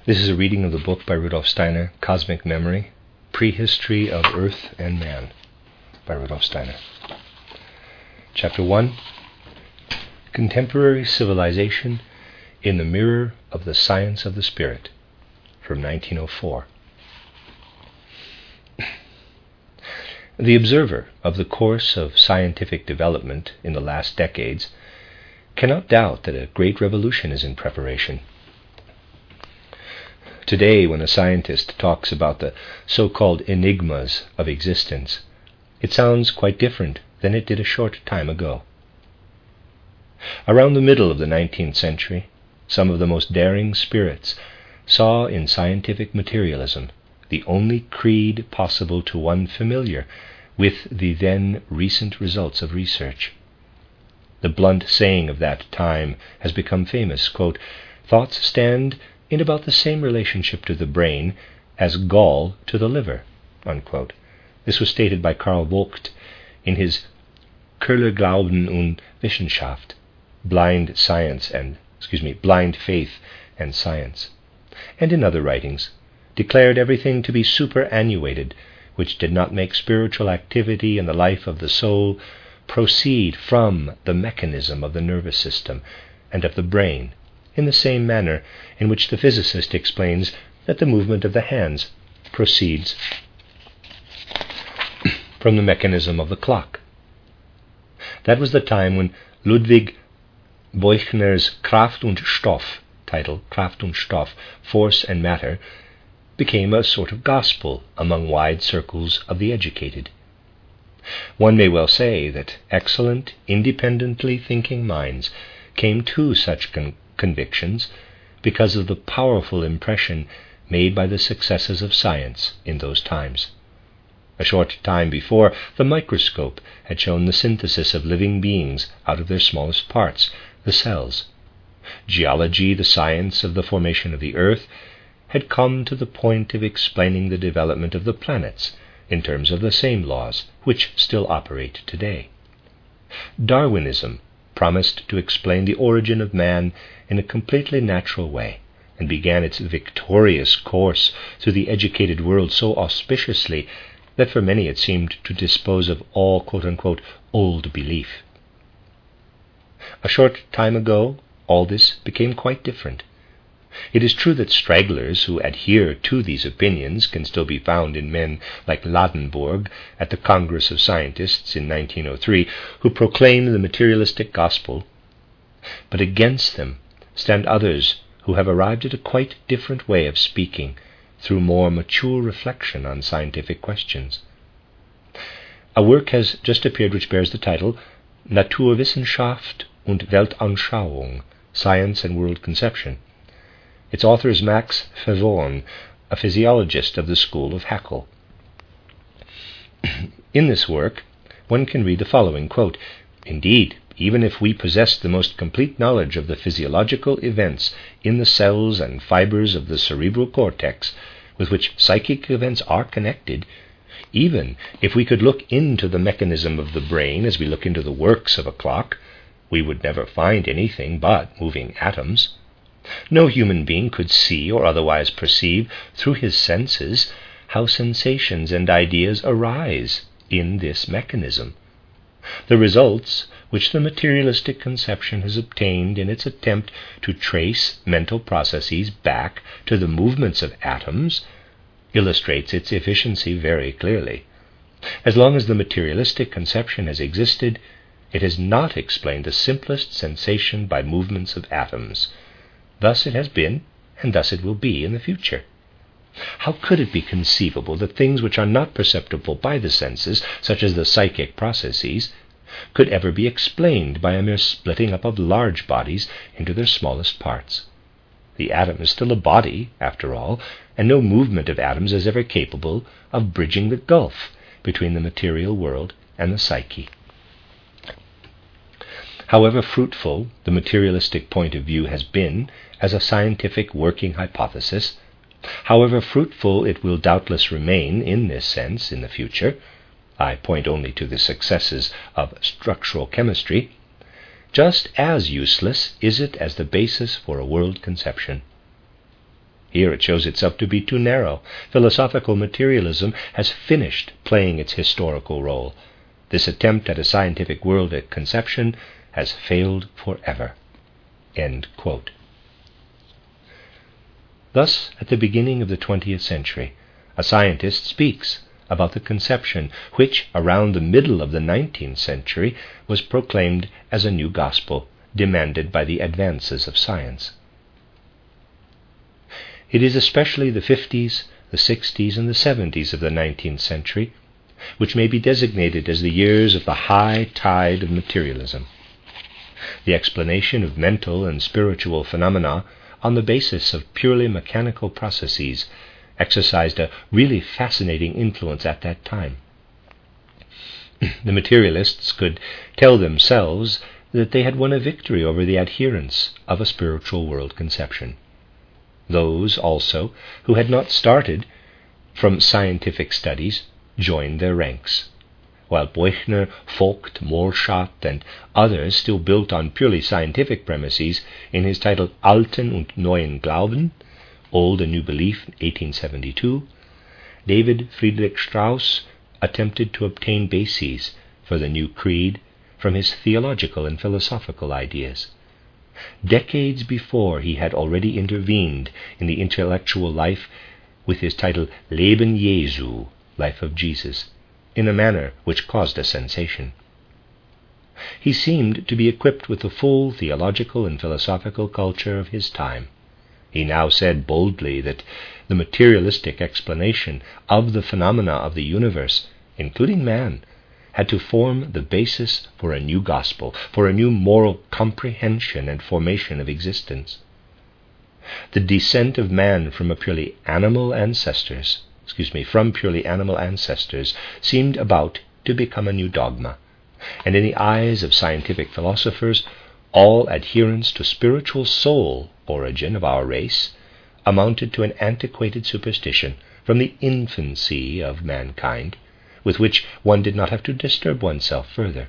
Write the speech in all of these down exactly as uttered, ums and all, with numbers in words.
This is a reading of the book by Rudolf Steiner, Cosmic Memory, Prehistory of Earth and Man, by Rudolf Steiner. Chapter one, Contemporary Civilization in the Mirror of the Science of the Spirit, from nineteen oh four. The observer of the course of scientific development in the last decades cannot doubt that a great revolution is in preparation. Today, when a scientist talks about the so-called enigmas of existence, it sounds quite different than it did a short time ago. Around the middle of the nineteenth century, some of the most daring spirits saw in scientific materialism the only creed possible to one familiar with the then recent results of research. The blunt saying of that time has become famous, quote, "Thoughts stand in about the same relationship to the brain as gall to the liver," unquote. This was stated by Karl Vogt in his Kirche, Glauben und Wissenschaft, Blind Science and, excuse me, Blind Faith and Science, and in other writings, declared everything to be superannuated, which did not make spiritual activity and the life of the soul proceed from the mechanism of the nervous system and of the brain, in the same manner in which the physicist explains that the movement of the hands proceeds from the mechanism of the clock. That was the time when Ludwig Beuchner's Kraft und Stoff, title Kraft und Stoff, Force and Matter, became a sort of gospel among wide circles of the educated. One may well say that excellent, independently thinking minds came to such con- convictions because of the powerful impression made by the successes of science in those times. A short time before, the microscope had shown the synthesis of living beings out of their smallest parts, the cells. Geology, the science of the formation of the earth, had come to the point of explaining the development of the planets in terms of the same laws which still operate today. Darwinism promised to explain the origin of man in a completely natural way, and began its victorious course through the educated world so auspiciously that for many it seemed to dispose of all quote-unquote old belief. A short time ago, all this became quite different. It is true that stragglers who adhere to these opinions can still be found in men like Ladenburg at the Congress of Scientists in nineteen oh three, who proclaim the materialistic gospel, but against them stand others who have arrived at a quite different way of speaking through more mature reflection on scientific questions. A work has just appeared which bears the title Naturwissenschaft und Weltanschauung, Science and World Conception. Its author is Max Verworn, a physiologist of the school of Haeckel. In this work, one can read the following, quote, "Indeed, even if we possessed the most complete knowledge of the physiological events in the cells and fibers of the cerebral cortex with which psychic events are connected, even if we could look into the mechanism of the brain as we look into the works of a clock, we would never find anything but moving atoms. No human being could see or otherwise perceive through his senses how sensations and ideas arise in this mechanism. The results which the materialistic conception has obtained in its attempt to trace mental processes back to the movements of atoms illustrates its efficiency very clearly. As long as the materialistic conception has existed, it has not explained the simplest sensation by movements of atoms. Thus it has been, and thus it will be in the future. How could it be conceivable that things which are not perceptible by the senses, such as the psychic processes, could ever be explained by a mere splitting up of large bodies into their smallest parts? The atom is still a body, after all, and no movement of atoms is ever capable of bridging the gulf between the material world and the psyche. However fruitful the materialistic point of view has been as a scientific working hypothesis, however fruitful it will doubtless remain in this sense in the future, I point only to the successes of structural chemistry, just as useless is it as the basis for a world conception. Here it shows itself to be too narrow. Philosophical materialism has finished playing its historical role. This attempt at a scientific world conception has failed forever." End quote. Thus, at the beginning of the twentieth century, a scientist speaks about the conception which, around the middle of the nineteenth century, was proclaimed as a new gospel demanded by the advances of science. It is especially the fifties, the sixties, and the seventies of the nineteenth century which may be designated as the years of the high tide of materialism. The explanation of mental and spiritual phenomena on the basis of purely mechanical processes exercised a really fascinating influence at that time. The materialists could tell themselves that they had won a victory over the adherents of a spiritual world conception. Those also who had not started from scientific studies joined their ranks, while Beuchner, Vogt, Moorschat, and others still built on purely scientific premises in his title Alten und Neuen Glauben, Old and New Belief, eighteen seventy-two, David Friedrich Strauss attempted to obtain bases for the new creed from his theological and philosophical ideas. Decades before, he had already intervened in the intellectual life with his title Leben Jesu, Life of Jesus, in a manner which caused a sensation. He seemed to be equipped with the full theological and philosophical culture of his time. He now said boldly that the materialistic explanation of the phenomena of the universe, including man, had to form the basis for a new gospel, for a new moral comprehension and formation of existence. The descent of man from a purely animal ancestors, excuse me, from purely animal ancestors seemed about to become a new dogma, and in the eyes of scientific philosophers, all adherence to spiritual soul origin of our race amounted to an antiquated superstition from the infancy of mankind, with which one did not have to disturb oneself further.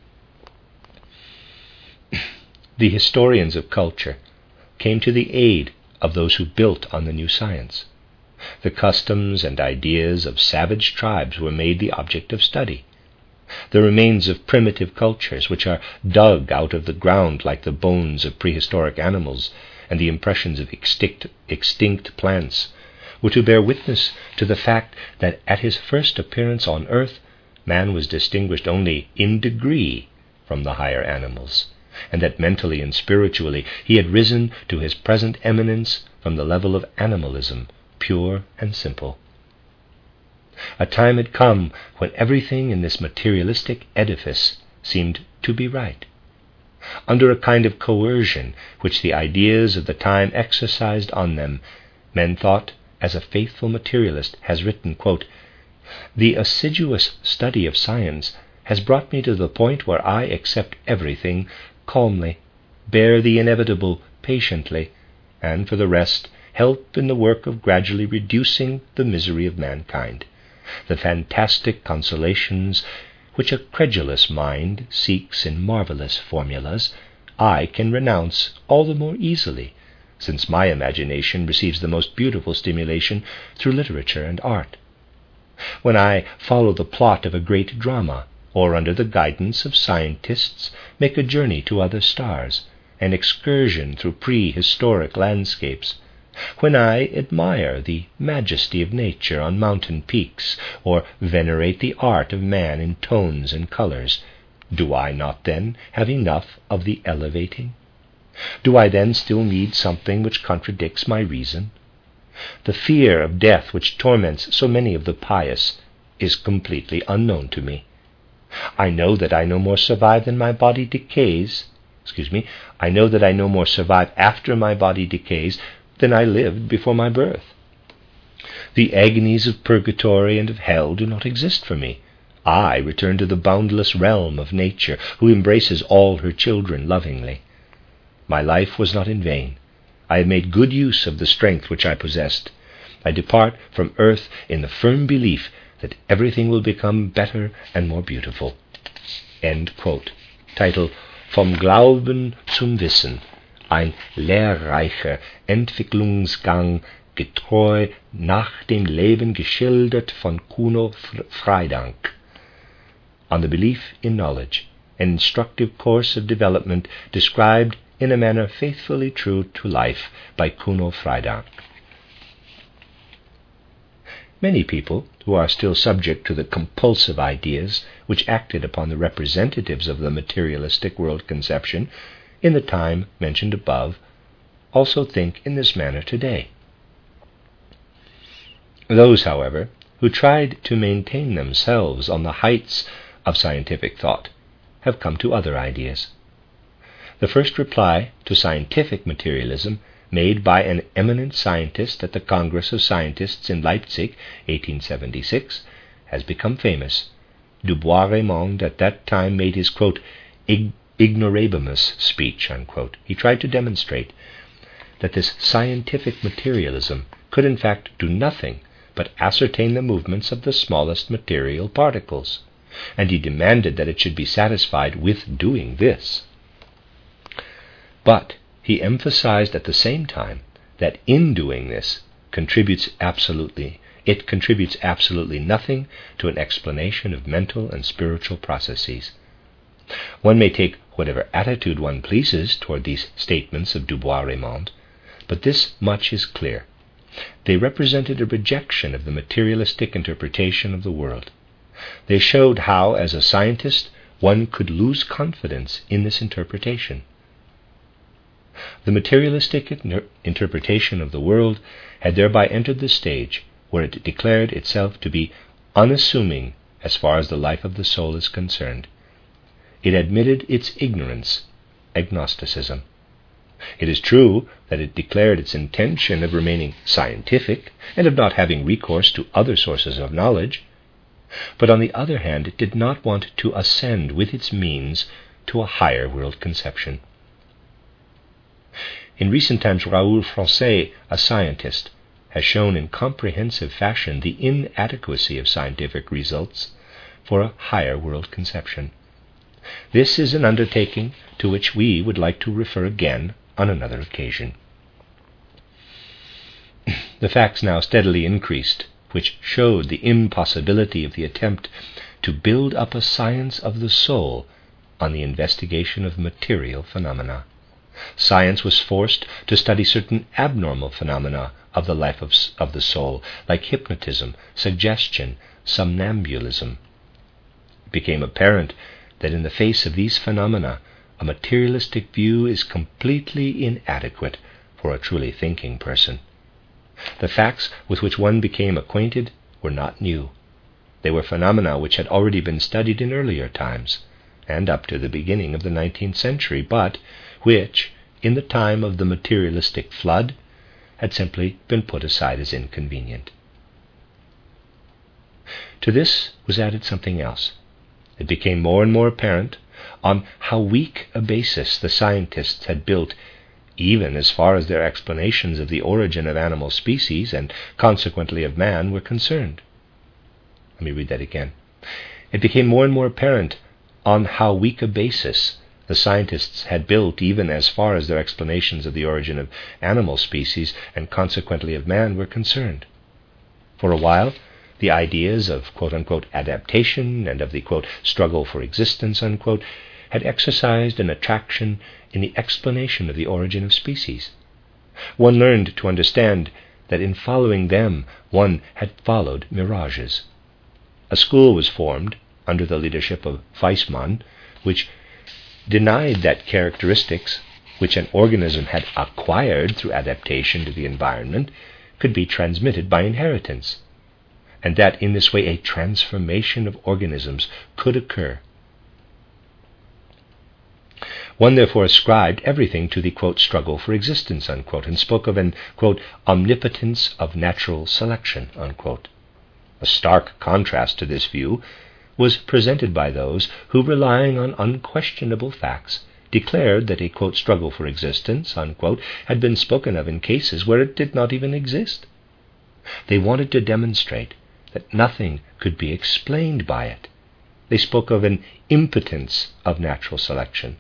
The historians of culture came to the aid of those who built on the new science. The customs and ideas of savage tribes were made the object of study. The remains of primitive cultures, which are dug out of the ground like the bones of prehistoric animals and the impressions of extinct, extinct plants, were to bear witness to the fact that at his first appearance on earth, man was distinguished only in degree from the higher animals, and that mentally and spiritually he had risen to his present eminence from the level of animalism, pure and simple. A time had come when everything in this materialistic edifice seemed to be right. Under a kind of coercion which the ideas of the time exercised on them, men thought, as a faithful materialist has written, quote, "The assiduous study of science has brought me to the point where I accept everything calmly, bear the inevitable patiently, and for the rest help in the work of gradually reducing the misery of mankind. The fantastic consolations which a credulous mind seeks in marvelous formulas, I can renounce all the more easily, since my imagination receives the most beautiful stimulation through literature and art. When I follow the plot of a great drama, or under the guidance of scientists make a journey to other stars, an excursion through prehistoric landscapes, when I admire the majesty of nature on mountain peaks, or venerate the art of man in tones and colors, do I not then have enough of the elevating? Do I then still need something which contradicts my reason? The fear of death which torments so many of the pious is completely unknown to me. I know that I no more survive than my body decays, excuse me, I know that I no more survive after my body decays than I lived before my birth. The agonies of purgatory and of hell do not exist for me. I return to the boundless realm of nature, who embraces all her children lovingly. My life was not in vain. I have made good use of the strength which I possessed. I depart from earth in the firm belief that everything will become better and more beautiful." End quote. Title Vom Glauben zum Wissen, ein lehrreicher Entwicklungsgang getreu nach dem Leben geschildert von Kuno Freidank, on the belief in knowledge, an instructive course of development described in a manner faithfully true to life by Kuno Freidank. Many people who are still subject to the compulsive ideas which acted upon the representatives of the materialistic world conception in the time mentioned above also think in this manner today. Those, however, who tried to maintain themselves on the heights of scientific thought have come to other ideas. The first reply to scientific materialism, made by an eminent scientist at the Congress of Scientists in Leipzig, eighteen seventy-six, has become famous. Du Bois-Reymond at that time made his, quote, ignorabimus speech, unquote. He tried to demonstrate that this scientific materialism could in fact do nothing but ascertain the movements of the smallest material particles, and he demanded that it should be satisfied with doing this. But he emphasized at the same time that in doing this contributes absolutely it contributes absolutely nothing to an explanation of mental and spiritual processes. One may take whatever attitude one pleases toward these statements of Du Bois-Reymond, but this much is clear. They represented a rejection of the materialistic interpretation of the world. They showed how, as a scientist, one could lose confidence in this interpretation. The materialistic inter- interpretation of the world had thereby entered the stage where it declared itself to be unassuming as far as the life of the soul is concerned. It admitted its ignorance, agnosticism. It is true that it declared its intention of remaining scientific and of not having recourse to other sources of knowledge, but on the other hand it did not want to ascend with its means to a higher world conception. In recent times, Raoul Francais, a scientist, has shown in comprehensive fashion the inadequacy of scientific results for a higher world conception. This is an undertaking to which we would like to refer again on another occasion. The facts now steadily increased, which showed the impossibility of the attempt to build up a science of the soul on the investigation of material phenomena. Science was forced to study certain abnormal phenomena of the life of, of the soul, like hypnotism, suggestion, somnambulism. It became apparent that in the face of these phenomena, a materialistic view is completely inadequate for a truly thinking person. The facts with which one became acquainted were not new. They were phenomena which had already been studied in earlier times, and up to the beginning of the nineteenth century, but which, in the time of the materialistic flood, had simply been put aside as inconvenient. To this was added something else. It became more and more apparent on how weak a basis the scientists had built, even as far as their explanations of the origin of animal species and consequently of man were concerned. Let me read that again. It became more and more apparent on how weak a basis the scientists had built, even as far as their explanations of the origin of animal species and consequently of man were concerned. For a while, the ideas of quote-unquote adaptation and of the quote struggle for existence unquote had exercised an attraction in the explanation of the origin of species. One learned to understand that in following them one had followed mirages. A school was formed under the leadership of Weismann, which denied that characteristics which an organism had acquired through adaptation to the environment could be transmitted by inheritance, and that in this way a transformation of organisms could occur. One therefore ascribed everything to the quote struggle for existence unquote, and spoke of an quote omnipotence of natural selection unquote. A stark contrast to this view was presented by those who, relying on unquestionable facts, declared that a quote struggle for existence unquote had been spoken of in cases where it did not even exist. They wanted to demonstrate that nothing could be explained by it. They spoke of an impotence of natural selection.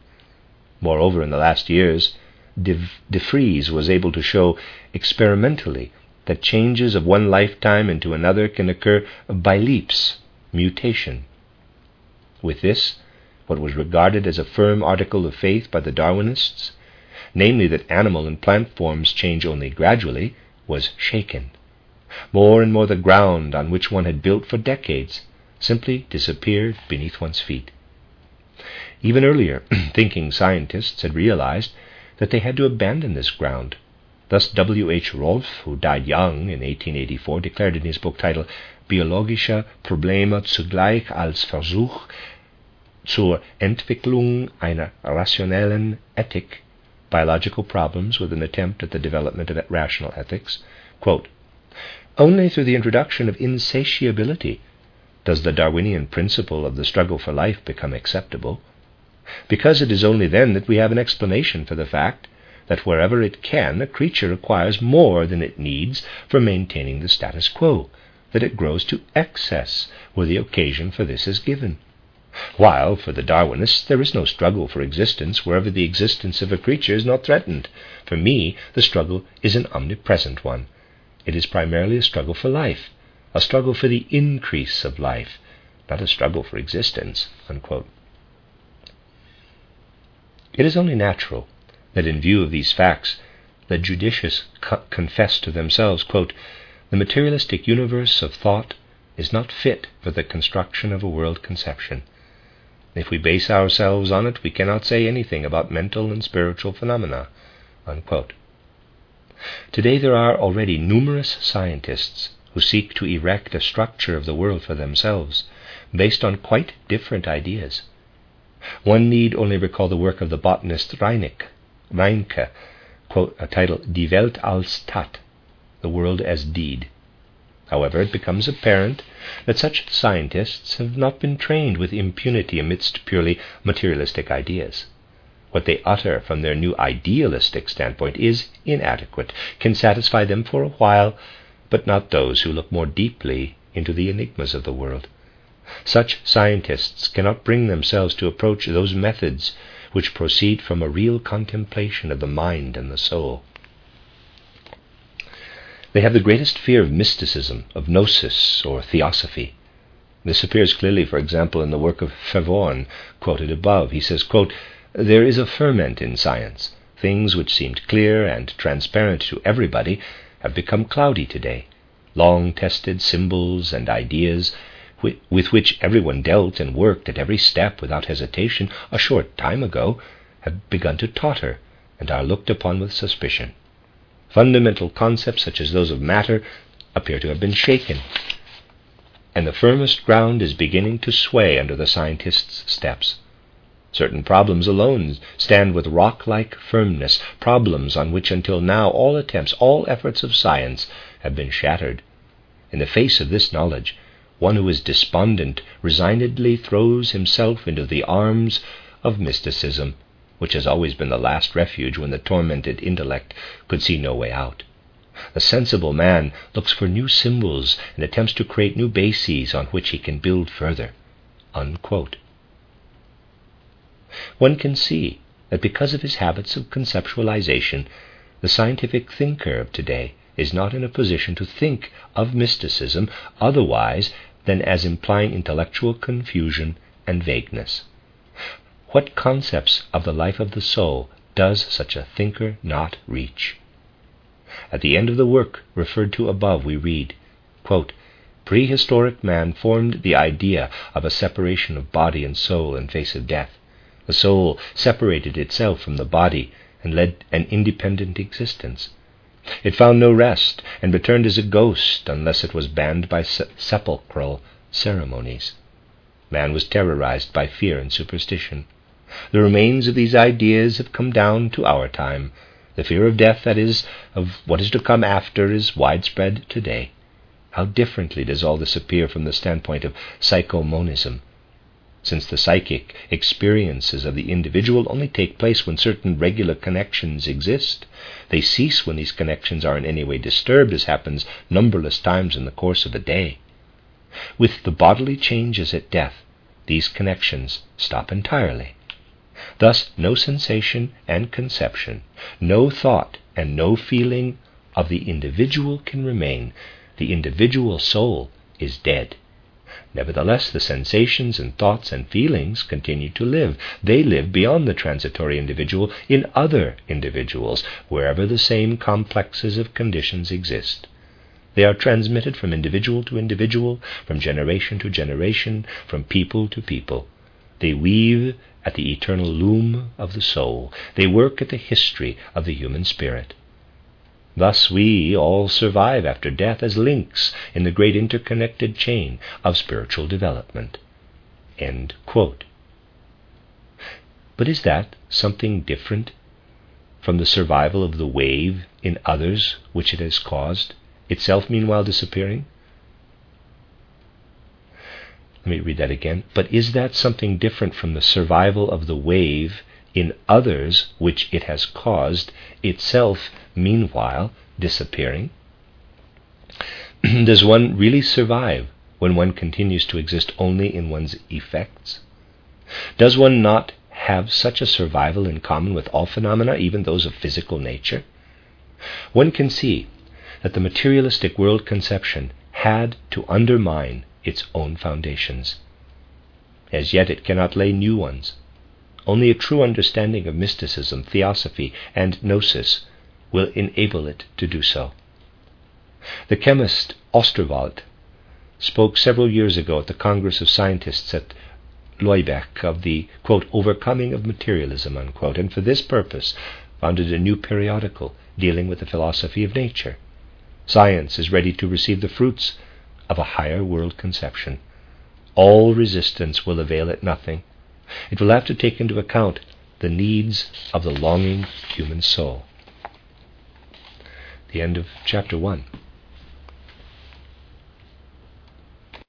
Moreover, in the last years, De, De Vries was able to show experimentally that changes of one lifetime into another can occur by leaps, mutation. With this, what was regarded as a firm article of faith by the Darwinists, namely that animal and plant forms change only gradually, was shaken. More and more the ground on which one had built for decades simply disappeared beneath one's feet. Even earlier, thinking scientists had realized that they had to abandon this ground. Thus W H Rolf, who died young in eighteen eighty-four, declared in his book titled Biologische Probleme zugleich als Versuch zur Entwicklung einer rationellen Ethik, Biological Problems with an Attempt at the Development of Rational Ethics, quote, "Only through the introduction of insatiability does the Darwinian principle of the struggle for life become acceptable, because it is only then that we have an explanation for the fact that wherever it can, a creature acquires more than it needs for maintaining the status quo, that it grows to excess where the occasion for this is given. While, for the Darwinists, there is no struggle for existence wherever the existence of a creature is not threatened. For me, the struggle is an omnipresent one. It is primarily a struggle for life, a struggle for the increase of life, not a struggle for existence." Unquote. It is only natural that in view of these facts, the judicious co- confess to themselves, quote, "The materialistic universe of thought is not fit for the construction of a world conception. If we base ourselves on it, we cannot say anything about mental and spiritual phenomena." Unquote. Today there are already numerous scientists who seek to erect a structure of the world for themselves, based on quite different ideas. One need only recall the work of the botanist Reinecke, Reinke, quote, titled Die Welt als Tat, the world as deed. However, it becomes apparent that such scientists have not been trained with impunity amidst purely materialistic ideas. What they utter from their new idealistic standpoint is inadequate, can satisfy them for a while, but not those who look more deeply into the enigmas of the world. Such scientists cannot bring themselves to approach those methods which proceed from a real contemplation of the mind and the soul. They have the greatest fear of mysticism, of gnosis or theosophy. This appears clearly, for example, in the work of Verworn, quoted above. He says, quote, "There is a ferment in science. Things which seemed clear and transparent to everybody have become cloudy today. Long-tested symbols and ideas with which everyone dealt and worked at every step without hesitation a short time ago have begun to totter and are looked upon with suspicion. Fundamental concepts such as those of matter appear to have been shaken, and the firmest ground is beginning to sway under the scientist's steps. Certain problems alone stand with rock-like firmness, problems on which until now all attempts, all efforts of science have been shattered. In the face of this knowledge, one who is despondent resignedly throws himself into the arms of mysticism, which has always been the last refuge when the tormented intellect could see no way out. The sensible man looks for new symbols and attempts to create new bases on which he can build further." Unquote. One can see that because of his habits of conceptualization, the scientific thinker of today is not in a position to think of mysticism otherwise than as implying intellectual confusion and vagueness. What concepts of the life of the soul does such a thinker not reach? At the end of the work referred to above, we read, quote, "Prehistoric man formed the idea of a separation of body and soul in face of death. The soul separated itself from the body and led an independent existence. It found no rest and returned as a ghost unless it was banned by se- sepulchral ceremonies. Man was terrorized by fear and superstition. The remains of these ideas have come down to our time. The fear of death, that is, of what is to come after, is widespread today. How differently does all this appear from the standpoint of psychomonism. Since the psychic experiences of the individual only take place when certain regular connections exist, they cease when these connections are in any way disturbed, as happens numberless times in the course of a day. With the bodily changes at death, these connections stop entirely. Thus no sensation and conception, no thought and no feeling of the individual can remain, the individual soul is dead. Nevertheless, the sensations and thoughts and feelings continue to live. They live beyond the transitory individual in other individuals, wherever the same complexes of conditions exist. They are transmitted from individual to individual, from generation to generation, from people to people. They weave at the eternal loom of the soul. They work at the history of the human spirit. Thus we all survive after death as links in the great interconnected chain of spiritual development. End quote. But is that something different from the survival of the wave in others which it has caused, itself meanwhile disappearing? Let me read that again. But is that something different from the survival of the wave in others which it has caused, itself meanwhile disappearing? Does one really survive when one continues to exist only in one's effects? Does one not have such a survival in common with all phenomena, even those of physical nature? One can see that the materialistic world conception had to undermine its own foundations. As yet it cannot lay new ones. Only a true understanding of mysticism, theosophy, and gnosis will enable it to do so. The chemist Osterwald spoke several years ago at the Congress of Scientists at Lübeck of the, quote, overcoming of materialism, unquote, and for this purpose founded a new periodical dealing with the philosophy of nature. Science is ready to receive the fruits of a higher world conception. All resistance will avail it nothing. It will have to take into account the needs of the longing human soul. The end of chapter one.